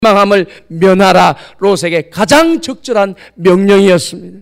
망함을 면하라. 롯에게 가장 적절한 명령이었습니다.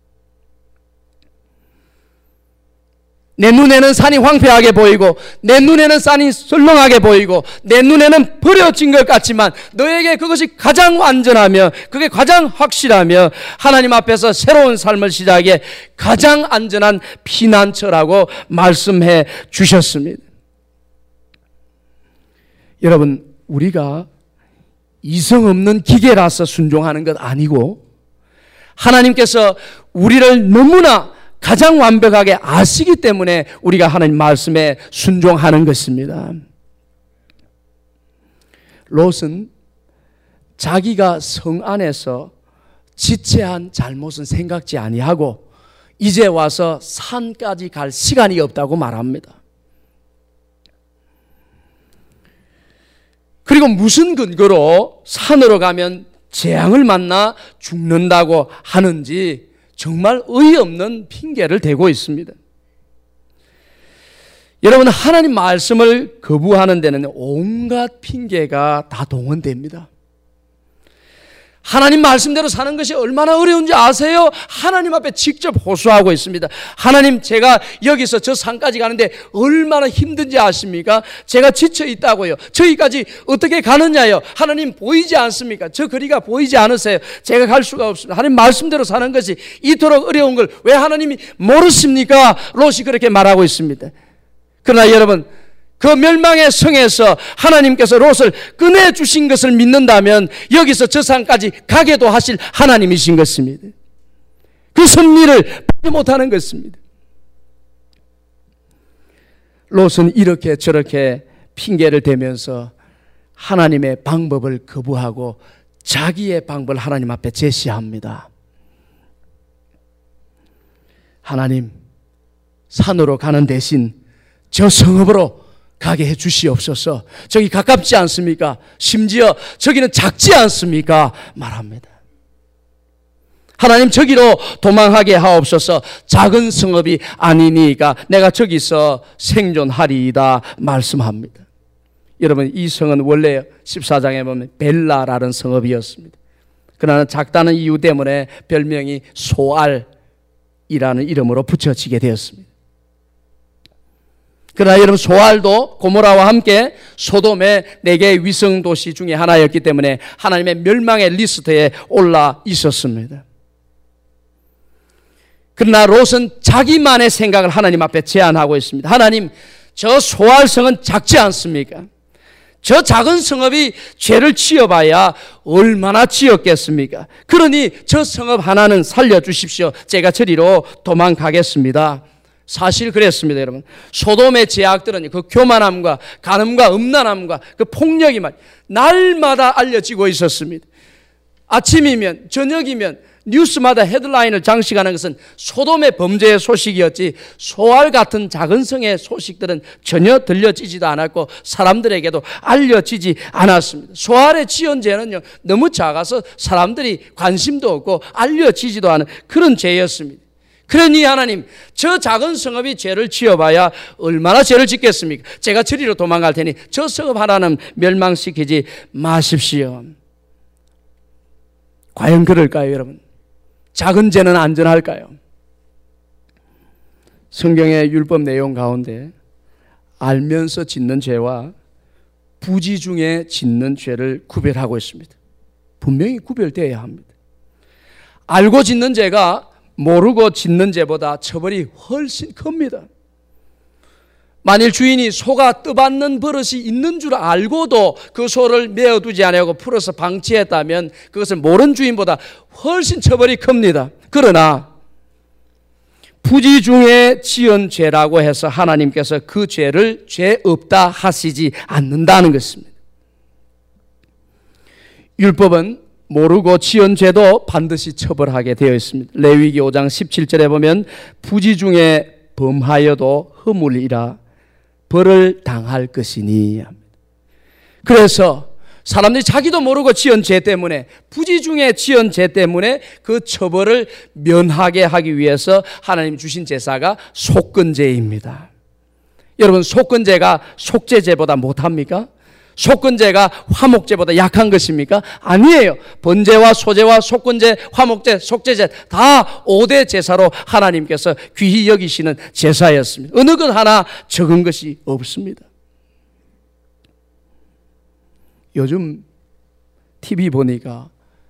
내 눈에는 산이 황폐하게 보이고 내 눈에는 산이 설렁하게 보이고 내 눈에는 버려진 것 같지만 너에게 그것이 가장 완전하며 그게 가장 확실하며 하나님 앞에서 새로운 삶을 시작해 가장 안전한 피난처라고 말씀해 주셨습니다. 여러분, 우리가 이성 없는 기계라서 순종하는 것 아니고 하나님께서 우리를 너무나 가장 완벽하게 아시기 때문에 우리가 하나님 말씀에 순종하는 것입니다. 롯은 자기가 성 안에서 지체한 잘못은 생각지 아니하고 이제 와서 산까지 갈 시간이 없다고 말합니다. 그리고 무슨 근거로 산으로 가면 재앙을 만나 죽는다고 하는지 정말 어이없는 핑계를 대고 있습니다. 여러분, 하나님 말씀을 거부하는 데는 온갖 핑계가 다 동원됩니다. 하나님 말씀대로 사는 것이 얼마나 어려운지 아세요? 하나님 앞에 직접 호소하고 있습니다. 하나님, 제가 여기서 저 산까지 가는데 얼마나 힘든지 아십니까? 제가 지쳐 있다고요. 저기까지 어떻게 가느냐요? 하나님 보이지 않습니까? 저 거리가 보이지 않으세요? 제가 갈 수가 없습니다. 하나님 말씀대로 사는 것이 이토록 어려운 걸 왜 하나님이 모르십니까? 롯이 그렇게 말하고 있습니다. 그러나 여러분, 그 멸망의 성에서 하나님께서 롯을 꺼내주신 것을 믿는다면 여기서 저 산까지 가게도 하실 하나님이신 것입니다. 그 섭리를 받지 못하는 것입니다. 롯은 이렇게 저렇게 핑계를 대면서 하나님의 방법을 거부하고 자기의 방법을 하나님 앞에 제시합니다. 하나님, 산으로 가는 대신 저 성읍으로 가게 해 주시옵소서. 저기 가깝지 않습니까? 심지어 저기는 작지 않습니까? 말합니다. 하나님, 저기로 도망하게 하옵소서. 작은 성읍이 아니니까 내가 저기서 생존하리이다 말씀합니다. 여러분, 이 성은 원래 14장에 보면 벨라라는 성읍이었습니다. 그러나 작다는 이유 때문에 별명이 소알이라는 이름으로 붙여지게 되었습니다. 그러나 여러분, 소알도 고모라와 함께 소돔의 4개의 위성 도시 중에 하나였기 때문에 하나님의 멸망의 리스트에 올라 있었습니다. 그러나 롯은 자기만의 생각을 하나님 앞에 제안하고 있습니다. 하나님, 저 소알성은 작지 않습니까? 저 작은 성읍이 죄를 지어봐야 얼마나 지었겠습니까? 그러니 저 성읍 하나는 살려주십시오. 제가 저리로 도망가겠습니다. 사실 그랬습니다, 여러분. 소돔의 죄악들은 그 교만함과 간음과 음란함과 그 폭력이 날마다 알려지고 있었습니다. 아침이면 저녁이면 뉴스마다 헤드라인을 장식하는 것은 소돔의 범죄의 소식이었지 소알 같은 작은 성의 소식들은 전혀 들려지지도 않았고 사람들에게도 알려지지 않았습니다. 소알의 지은 죄는요, 너무 작아서 사람들이 관심도 없고 알려지지도 않은 그런 죄였습니다. 그러니 하나님, 저 작은 성읍이 죄를 지어봐야 얼마나 죄를 짓겠습니까? 제가 저리로 도망갈 테니 저 성읍 하나는 멸망시키지 마십시오. 과연 그럴까요, 여러분? 작은 죄는 안전할까요? 성경의 율법 내용 가운데 알면서 짓는 죄와 부지 중에 짓는 죄를 구별하고 있습니다. 분명히 구별되어야 합니다. 알고 짓는 죄가 모르고 짓는 죄보다 처벌이 훨씬 큽니다. 만일 주인이 소가 떠받는 버릇이 있는 줄 알고도 그 소를 메어두지 않고 풀어서 방치했다면 그것을 모른 주인보다 훨씬 처벌이 큽니다. 그러나 부지 중에 지은 죄라고 해서 하나님께서 그 죄를 죄 없다 하시지 않는다는 것입니다. 율법은 모르고 지은 죄도 반드시 처벌하게 되어 있습니다. 레위기 5장 17절에 보면 부지 중에 범하여도 허물이라 벌을 당할 것이니 합니다. 그래서 사람들이 자기도 모르고 지은 죄 때문에 부지 중에 지은 죄 때문에 그 처벌을 면하게 하기 위해서 하나님 주신 제사가 속건제입니다. 여러분, 속건제가 속죄제보다 못합니까? 속건제가 화목제보다 약한 것입니까? 아니에요. 번제와 소제와 속건제, 화목제, 속제제 다 5대 제사로 하나님께서 귀히 여기시는 제사였습니다. 어느 것 하나 적은 것이 없습니다. 요즘 TV 보니까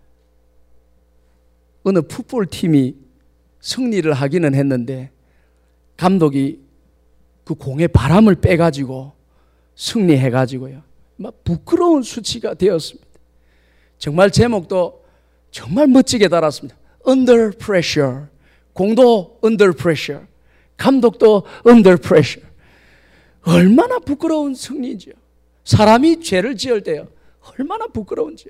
어느 풋볼팀이 승리를 하기는 했는데 감독이 그 공에 바람을 빼가지고 승리해가지고요, 막 부끄러운 수치가 되었습니다. 정말 제목도 정말 멋지게 달았습니다. Under pressure. 공도 under pressure. 감독도 under pressure. 얼마나 부끄러운 승리인지요. 사람이 죄를 지을 때요, 얼마나 부끄러운지요.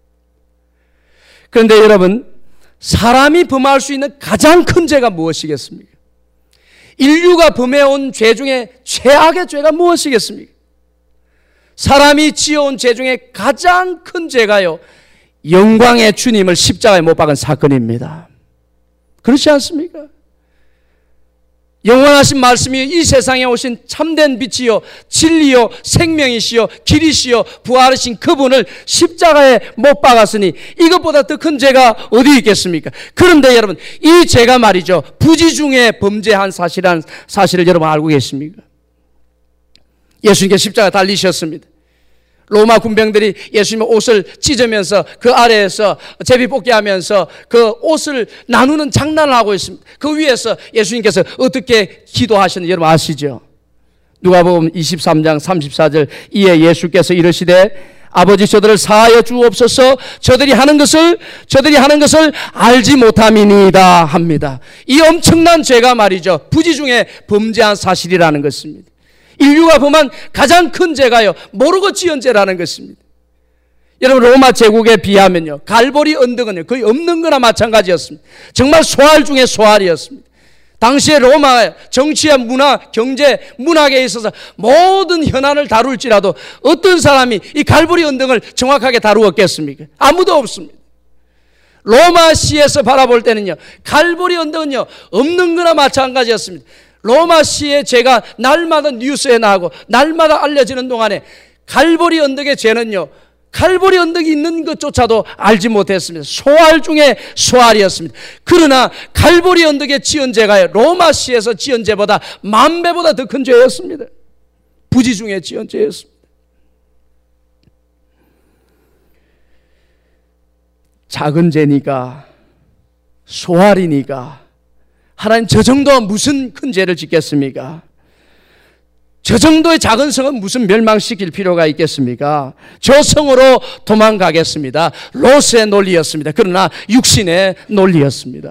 그런데 여러분, 사람이 범할 수 있는 가장 큰 죄가 무엇이겠습니까? 인류가 범해온 죄 중에 최악의 죄가 무엇이겠습니까? 사람이 지어온 죄 중에 가장 큰 죄가요, 영광의 주님을 십자가에 못 박은 사건입니다. 그렇지 않습니까? 영원하신 말씀이 이 세상에 오신 참된 빛이요 진리요 생명이시요 길이시요 부활하신 그분을 십자가에 못 박았으니 이것보다 더 큰 죄가 어디 있겠습니까? 그런데 여러분, 이 죄가 말이죠, 부지 중에 범죄한 사실이라는 사실을 여러분 알고 계십니까? 예수님께 십자가 달리셨습니다. 로마 군병들이 예수님의 옷을 찢으면서 그 아래에서 제비뽑기 하면서 그 옷을 나누는 장난을 하고 있습니다. 그 위에서 예수님께서 어떻게 기도하셨는지 여러분 아시죠? 누가복음 23장 34절, 이에 예수께서 이르시되 아버지 저들을 사하여 주옵소서, 저들이 하는 것을 알지 못함이니이다 합니다. 이 엄청난 죄가 말이죠, 부지 중에 범죄한 사실이라는 것입니다. 인류가 범한 가장 큰 죄가요, 모르고 지은 죄라는 것입니다. 여러분, 로마 제국에 비하면요, 갈보리 언덕은요 거의 없는 거나 마찬가지였습니다. 정말 소활 중에 소활이었습니다. 당시에 로마 정치와 문화, 경제, 문학에 있어서 모든 현안을 다룰지라도 어떤 사람이 이 갈보리 언덕을 정확하게 다루었겠습니까? 아무도 없습니다. 로마시에서 바라볼 때는요, 갈보리 언덕은요 없는 거나 마찬가지였습니다. 로마시의 죄가 날마다 뉴스에 나오고 날마다 알려지는 동안에 갈보리 언덕의 죄는요, 갈보리 언덕이 있는 것조차도 알지 못했습니다. 소활 중에 소활이었습니다. 그러나 갈보리 언덕에 지은 죄가요, 로마시에서 지은 죄보다 10,000배보다 더 큰 죄였습니다. 부지 중에 지은 죄였습니다. 작은 죄니까, 소활이니까 하나님 저 정도 무슨 큰 죄를 짓겠습니까? 저 정도의 작은 성은 무슨 멸망시킬 필요가 있겠습니까? 저 성으로 도망가겠습니다. 로스의 논리였습니다. 그러나 육신의 논리였습니다.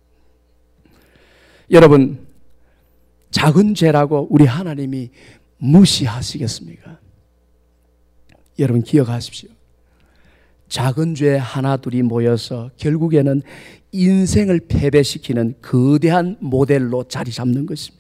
여러분, 작은 죄라고 우리 하나님이 무시하시겠습니까? 여러분 기억하십시오. 작은 죄 하나 둘이 모여서 결국에는 인생을 패배시키는 거대한 모델로 자리 잡는 것입니다.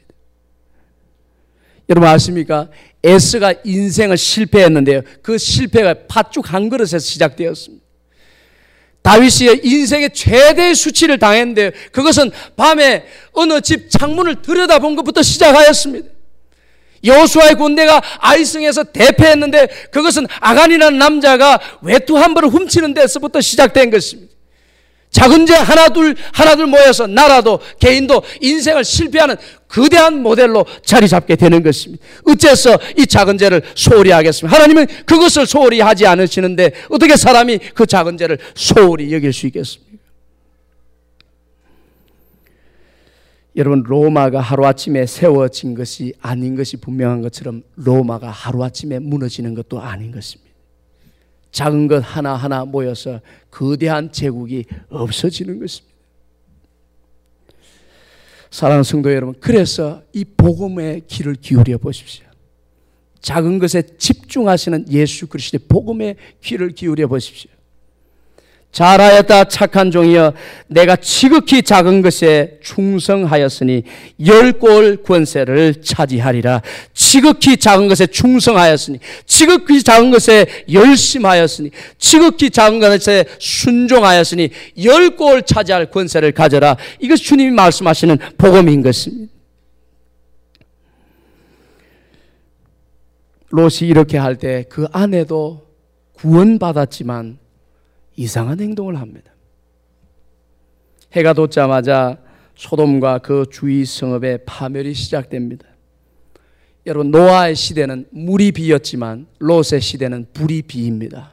여러분 아십니까? 에스가 인생을 실패했는데요, 그 실패가 팥죽 한 그릇에서 시작되었습니다. 다윗이 인생의 최대의 수치를 당했는데요, 그것은 밤에 어느 집 창문을 들여다본 것부터 시작하였습니다. 여호수아의 군대가 아이성에서 대패했는데 그것은 아간이라는 남자가 외투 한 벌을 훔치는 데서부터 시작된 것입니다. 작은 죄 하나 둘 모여서 나라도 개인도 인생을 실패하는 거대한 모델로 자리 잡게 되는 것입니다. 어째서 이 작은 죄를 소홀히 하겠습니까? 하나님은 그것을 소홀히 하지 않으시는데 어떻게 사람이 그 작은 죄를 소홀히 여길 수 있겠습니까? 여러분, 로마가 하루아침에 세워진 것이 아닌 것이 분명한 것처럼 로마가 하루아침에 무너지는 것도 아닌 것입니다. 작은 것 하나하나 모여서 거대한 제국이 없어지는 것입니다. 사랑하는 성도 여러분, 그래서 이 복음의 귀를 기울여 보십시오. 작은 것에 집중하시는 예수 그리스도의 복음의 귀를 기울여 보십시오. 잘하였다 착한 종이여, 내가 지극히 작은 것에 충성하였으니 10골 권세를 차지하리라. 지극히 작은 것에 충성하였으니, 지극히 작은 것에 열심하였으니, 지극히 작은 것에 순종하였으니 10골 차지할 권세를 가져라. 이것이 주님이 말씀하시는 복음인 것입니다. 롯이 이렇게 할 때 그 아내도 구원받았지만 이상한 행동을 합니다. 해가 돋자마자 소돔과 그 주위 성읍의 파멸이 시작됩니다. 여러분, 노아의 시대는 물이 비었지만 롯의 시대는 불이 비입니다.